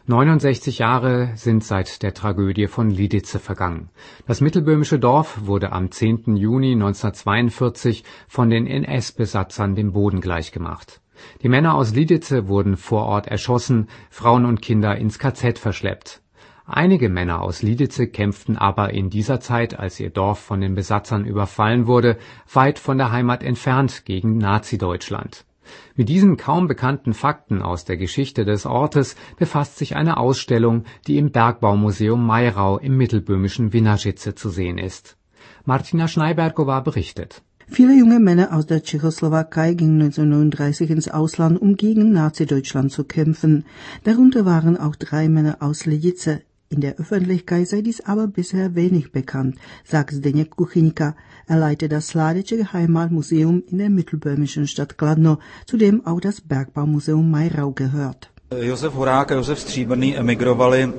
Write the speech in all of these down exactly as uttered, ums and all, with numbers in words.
neunundsechzig Jahre sind seit der Tragödie von Lidice vergangen. Das mittelböhmische Dorf wurde am zehnten Juni neunzehnhundertzweiundvierzig von den N S-Besatzern dem Boden gleichgemacht. Die Männer aus Lidice wurden vor Ort erschossen, Frauen und Kinder ins K Z verschleppt. Einige Männer aus Lidice kämpften aber in dieser Zeit, als ihr Dorf von den Besatzern überfallen wurde, weit von der Heimat entfernt gegen Nazi-Deutschland. Mit diesen kaum bekannten Fakten aus der Geschichte des Ortes befasst sich eine Ausstellung, die im Bergbaumuseum Mayrau im mittelböhmischen Vinařice zu sehen ist. Martina Schneiberkova berichtet. Viele junge Männer aus der Tschechoslowakei gingen neunzehnhundertneununddreißig ins Ausland, um gegen Nazi-Deutschland zu kämpfen. Darunter waren auch drei Männer aus Lidice. In der Öffentlichkeit sei dies aber bisher wenig bekannt, sagt Zdeněk Kuchyňka. Er leitet das Slavice Heimatmuseum in der mittelböhmischen Stadt Kladno, zu dem auch das Bergbaumuseum Mayrau gehört. Josef Horák a Josef Stříbrný emigrovali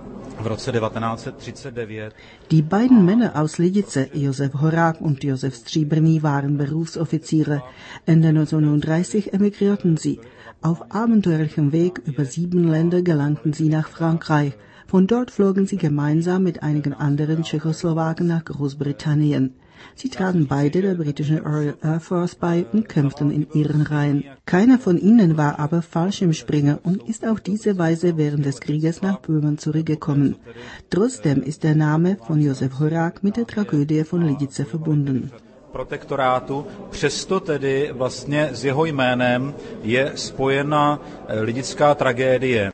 v roce devatenáct třicet devět. Die beiden Männer aus Lidice, Josef Horák und Josef Stříbrný, waren Berufsoffiziere. Ende neunzehnhundertdreißig emigrierten sie. Auf abenteuerlichem Weg über sieben Länder gelangten sie nach Frankreich. Von dort flogen sie gemeinsam mit einigen anderen Tschechoslowaken nach Großbritannien. Sie traten beide der britischen Royal Air Force bei und kämpften in ihren Reihen. Keiner von ihnen war aber Fallschirmspringer und ist auf diese Weise während des Krieges nach Böhmen zurückgekommen. Trotzdem ist der Name von Josef Horák mit der Tragödie von Lidice verbunden. Protektorátu, přesto tedy vlastně s jeho jménem je spojena lidická tragédie.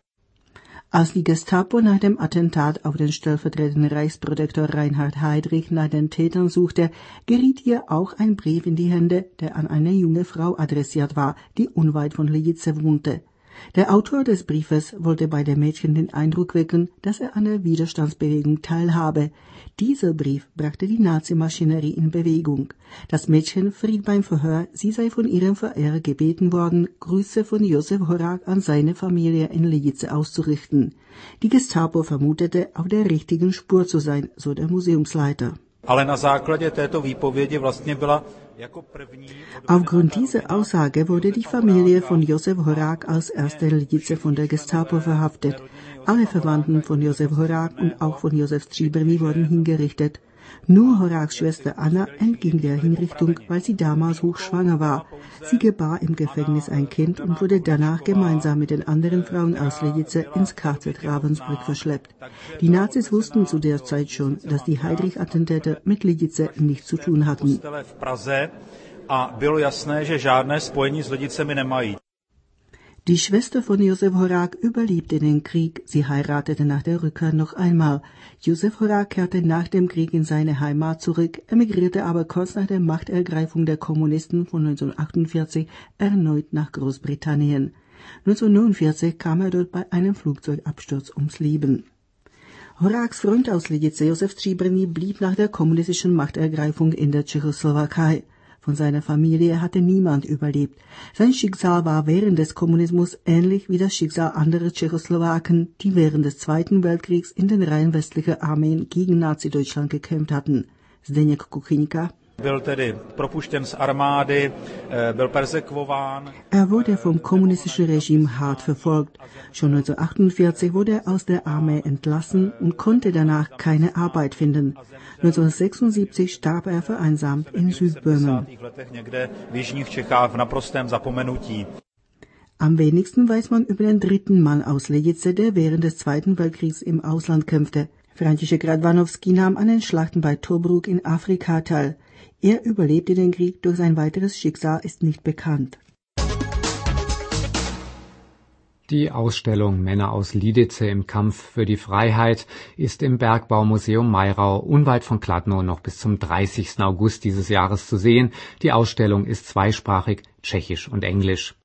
Als die Gestapo nach dem Attentat auf den stellvertretenden Reichsprotektor Reinhard Heydrich nach den Tätern suchte, geriet ihr auch ein Brief in die Hände, der an eine junge Frau adressiert war, die unweit von Lidice wohnte. Der Autor des Briefes wollte bei dem Mädchen den Eindruck wecken, dass er an der Widerstandsbewegung teilhabe. Dieser Brief brachte die Nazimaschinerie in Bewegung. Das Mädchen verriet beim Verhör, sie sei von ihrem Verehrer gebeten worden, Grüße von Josef Horák an seine Familie in Lidice auszurichten. Die Gestapo vermutete, auf der richtigen Spur zu sein, so der Museumsleiter. Ale na základě této výpovědi vlastně byla jako první. Aufgrund dieser Aussage wurde die Familie von Josef Horák als erste in Lidice von der Gestapo verhaftet. Alle Verwandten von Josef Horák und auch von Josef Stříbrný wurden hingerichtet. Nur Horáks Schwester Anna entging der Hinrichtung, weil sie damals hochschwanger war. Sie gebar im Gefängnis ein Kind und wurde danach gemeinsam mit den anderen Frauen aus Lidice ins K Z Ravensbrück verschleppt. Die Nazis wussten zu der Zeit schon, dass die Heydrich-Attentäter mit Lidice nichts zu tun hatten. A bylo jasné, že žádné spojení s Lidicemi nemají. Die Schwester von Josef Horák überlebte den Krieg. Sie heiratete nach der Rückkehr noch einmal. Josef Horák kehrte nach dem Krieg in seine Heimat zurück, emigrierte aber kurz nach der Machtergreifung der Kommunisten von neunzehnhundertachtundvierzig erneut nach Großbritannien. neunzehnhundertneunundvierzig kam er dort bei einem Flugzeugabsturz ums Leben. Horáks Freund aus Lidice, Josef Stříbrný, blieb nach der kommunistischen Machtergreifung in der Tschechoslowakei. Von seiner Familie hatte niemand überlebt. Sein Schicksal war während des Kommunismus ähnlich wie das Schicksal anderer Tschechoslowaken, die während des Zweiten Weltkriegs in den Reihen westlicher Armeen gegen Nazi-Deutschland gekämpft hatten. Zdeněk Kuchyňka. Byl tedy propuštěn z armády, byl persekvován. Er wurde vom kommunistischen Regime hart verfolgt. Schon neunzehnhundertachtundvierzig wurde er aus der Armee entlassen und konnte danach keine Arbeit finden. neunzehnhundertsechsundsiebzig starb er vereinsamt in Südböhmen. Am wenigsten weiß man über den dritten Mann aus Lidice, der während des Zweiten Weltkriegs im Ausland kämpfte. František Radvanovský nahm an den Schlachten bei Tobruk in Afrika teil. Er überlebte den Krieg, doch sein weiteres Schicksal ist nicht bekannt. Die Ausstellung Männer aus Lidice im Kampf für die Freiheit ist im Bergbaumuseum Mayrau unweit von Kladno noch bis zum dreißigsten August dieses Jahres zu sehen. Die Ausstellung ist zweisprachig, tschechisch und englisch.